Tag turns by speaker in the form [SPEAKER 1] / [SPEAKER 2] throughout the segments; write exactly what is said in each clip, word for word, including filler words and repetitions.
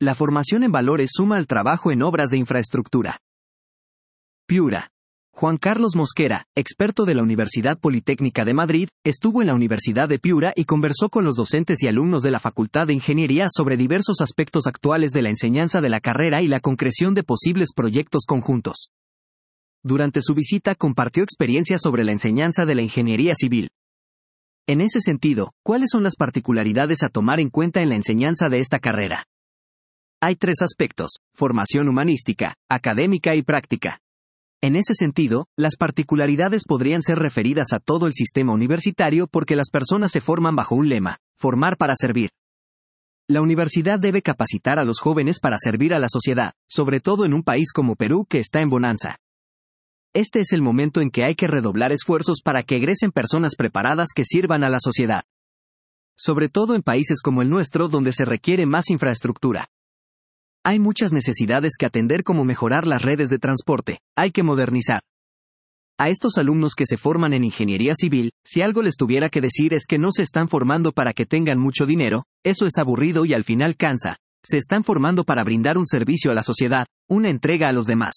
[SPEAKER 1] La formación en valores suma al trabajo en obras de infraestructura. Piura. Juan Carlos Mosquera, experto de la Universidad Politécnica de Madrid, estuvo en la Universidad de Piura y conversó con los docentes y alumnos de la Facultad de Ingeniería sobre diversos aspectos actuales de la enseñanza de la carrera y la concreción de posibles proyectos conjuntos. Durante su visita compartió experiencias sobre la enseñanza de la ingeniería civil. En ese sentido, ¿cuáles son las particularidades a tomar en cuenta en la enseñanza de esta carrera? Hay tres aspectos: formación humanística, académica y práctica. En ese sentido, las particularidades podrían ser referidas a todo el sistema universitario porque las personas se forman bajo un lema: formar para servir. La universidad debe capacitar a los jóvenes para servir a la sociedad, sobre todo en un país como Perú que está en bonanza. Este es el momento en que hay que redoblar esfuerzos para que egresen personas preparadas que sirvan a la sociedad. Sobre todo en países como el nuestro donde se requiere más infraestructura. Hay muchas necesidades que atender, como mejorar las redes de transporte, hay que modernizar. A estos alumnos que se forman en ingeniería civil, si algo les tuviera que decir es que no se están formando para que tengan mucho dinero, eso es aburrido y al final cansa. Se están formando para brindar un servicio a la sociedad, una entrega a los demás.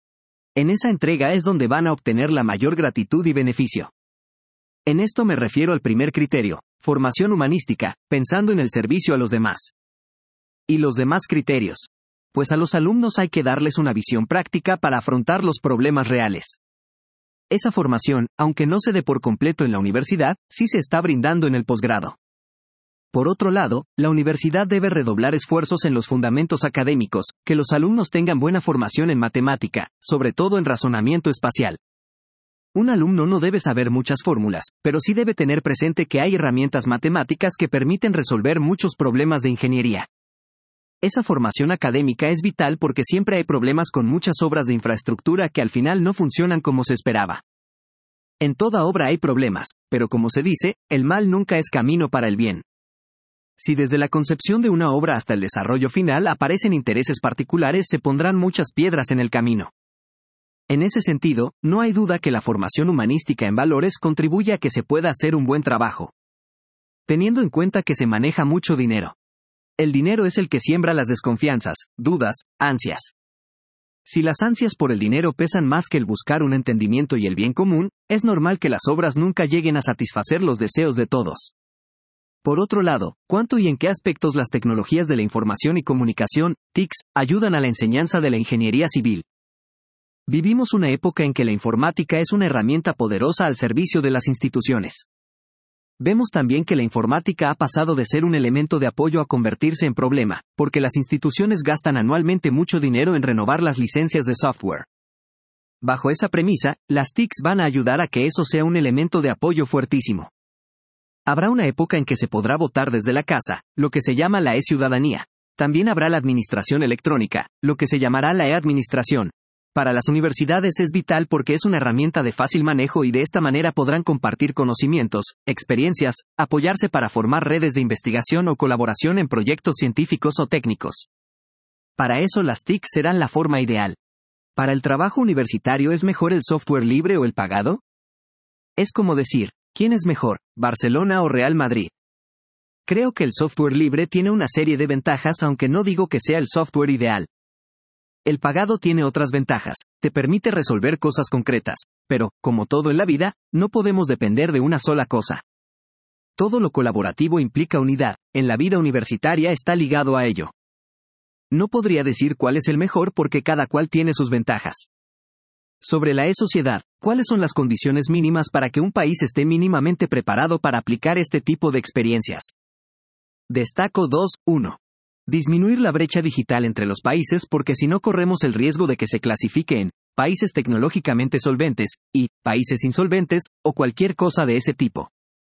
[SPEAKER 1] En esa entrega es donde van a obtener la mayor gratitud y beneficio. En esto me refiero al primer criterio, formación humanística, pensando en el servicio a los demás. ¿Y los demás criterios? Pues a los alumnos hay que darles una visión práctica para afrontar los problemas reales. Esa formación, aunque no se dé por completo en la universidad, sí se está brindando en el posgrado. Por otro lado, la universidad debe redoblar esfuerzos en los fundamentos académicos, que los alumnos tengan buena formación en matemática, sobre todo en razonamiento espacial. Un alumno no debe saber muchas fórmulas, pero sí debe tener presente que hay herramientas matemáticas que permiten resolver muchos problemas de ingeniería. Esa formación académica es vital porque siempre hay problemas con muchas obras de infraestructura que al final no funcionan como se esperaba. En toda obra hay problemas, pero como se dice, el mal nunca es camino para el bien. Si desde la concepción de una obra hasta el desarrollo final aparecen intereses particulares, se pondrán muchas piedras en el camino. En ese sentido, no hay duda que la formación humanística en valores contribuye a que se pueda hacer un buen trabajo. Teniendo en cuenta que se maneja mucho dinero. El dinero es el que siembra las desconfianzas, dudas, ansias. Si las ansias por el dinero pesan más que el buscar un entendimiento y el bien común, es normal que las obras nunca lleguen a satisfacer los deseos de todos. Por otro lado, ¿cuánto y en qué aspectos las tecnologías de la información y comunicación, T I Cs, ayudan a la enseñanza de la ingeniería civil? Vivimos una época en que la informática es una herramienta poderosa al servicio de las instituciones. Vemos también que la informática ha pasado de ser un elemento de apoyo a convertirse en problema, porque las instituciones gastan anualmente mucho dinero en renovar las licencias de software. Bajo esa premisa, las T I Cs van a ayudar a que eso sea un elemento de apoyo fuertísimo. Habrá una época en que se podrá votar desde la casa, lo que se llama la e-ciudadanía. También habrá la administración electrónica, lo que se llamará la e-administración. Para las universidades es vital porque es una herramienta de fácil manejo y de esta manera podrán compartir conocimientos, experiencias, apoyarse para formar redes de investigación o colaboración en proyectos científicos o técnicos. Para eso las T I C serán la forma ideal. ¿Para el trabajo universitario es mejor el software libre o el pagado? Es como decir, ¿quién es mejor, Barcelona o Real Madrid? Creo que el software libre tiene una serie de ventajas, aunque no digo que sea el software ideal. El pagado tiene otras ventajas, te permite resolver cosas concretas, pero, como todo en la vida, no podemos depender de una sola cosa. Todo lo colaborativo implica unidad, en la vida universitaria está ligado a ello. No podría decir cuál es el mejor porque cada cual tiene sus ventajas. Sobre la e-sociedad, ¿cuáles son las condiciones mínimas para que un país esté mínimamente preparado para aplicar este tipo de experiencias? Destaco dos. uno. Disminuir la brecha digital entre los países porque si no corremos el riesgo de que se clasifique en países tecnológicamente solventes y países insolventes o cualquier cosa de ese tipo.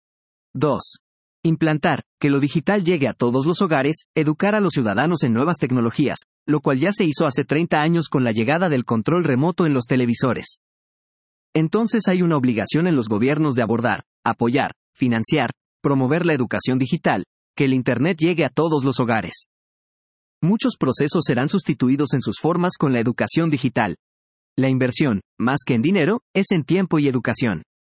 [SPEAKER 1] dos. Implantar, que lo digital llegue a todos los hogares, educar a los ciudadanos en nuevas tecnologías, lo cual ya se hizo hace treinta años con la llegada del control remoto en los televisores. Entonces hay una obligación en los gobiernos de abordar, apoyar, financiar, promover la educación digital, que el Internet llegue a todos los hogares. Muchos procesos serán sustituidos en sus formas con la educación digital. La inversión, más que en dinero, es en tiempo y educación.